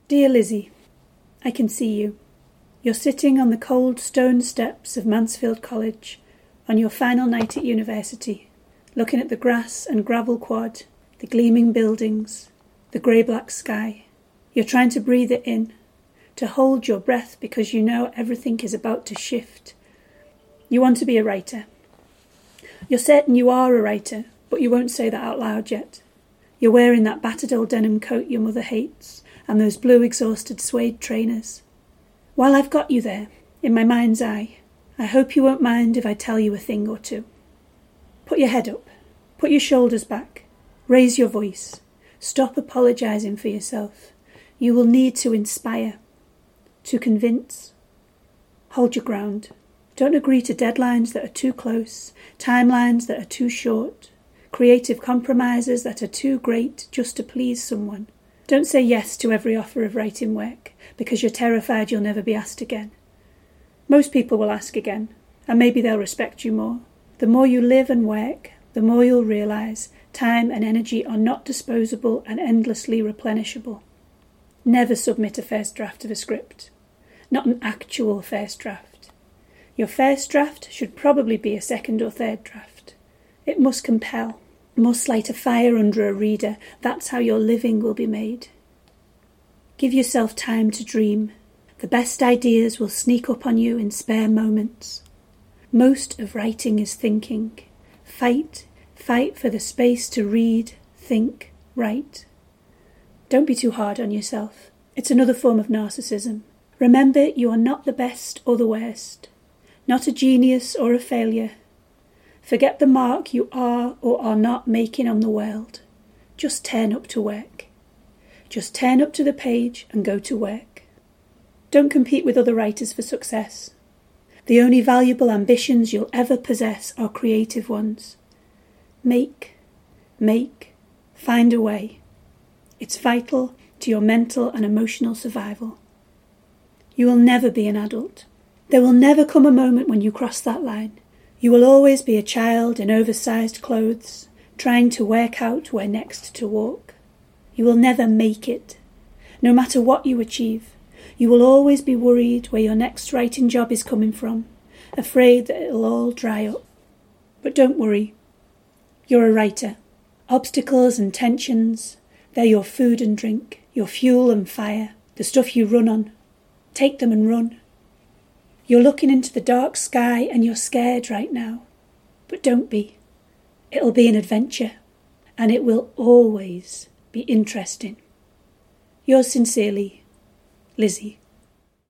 Dear Lizzie, I can see you. You're sitting on the cold stone steps of Mansfield College on your final night at university, looking at the grass and gravel quad, the gleaming buildings, the grey-black sky. You're trying to breathe it in, to hold your breath because you know everything is about to shift. You want to be a writer. You're certain you are a writer, but you won't say that out loud yet. You're wearing that battered old denim coat your mother hates and those blue exhausted suede trainers. While I've got you there, in my mind's eye, I hope you won't mind if I tell you a thing or two. Put your head up, put your shoulders back, raise your voice, stop apologising for yourself. You will need to inspire, to convince. Hold your ground. Don't agree to deadlines that are too close, timelines that are too short, creative compromises that are too great just to please someone. Don't say yes to every offer of writing work because you're terrified you'll never be asked again. Most people will ask again, and maybe they'll respect you more. The more you live and work, the more you'll realise time and energy are not disposable and endlessly replenishable. Never submit a first draft of a script. Not an actual first draft. Your first draft should probably be a second or third draft. It must compel, must light a fire under a reader. That's how your living will be made. Give yourself time to dream. The best ideas will sneak up on you in spare moments. Most of writing is thinking. Fight for the space to read, think, write. Don't be too hard on yourself. It's another form of narcissism. Remember, you are not the best or the worst. Not a genius or a failure. Forget the mark you are or are not making on the world. Just turn up to work. Just turn up to the page and go to work. Don't compete with other writers for success. The only valuable ambitions you'll ever possess are creative ones. Make, find a way. It's vital to your mental and emotional survival. You will never be an adult. There will never come a moment when you cross that line. You will always be a child in oversized clothes, trying to work out where next to walk. You will never make it. No matter what you achieve, you will always be worried where your next writing job is coming from, afraid that it'll all dry up. But don't worry. You're a writer. Obstacles and tensions, they're your food and drink, your fuel and fire, the stuff you run on. Take them and run. You're looking into the dark sky and you're scared right now. But don't be. It'll be an adventure. And it will always be interesting. Yours sincerely, Lizzie.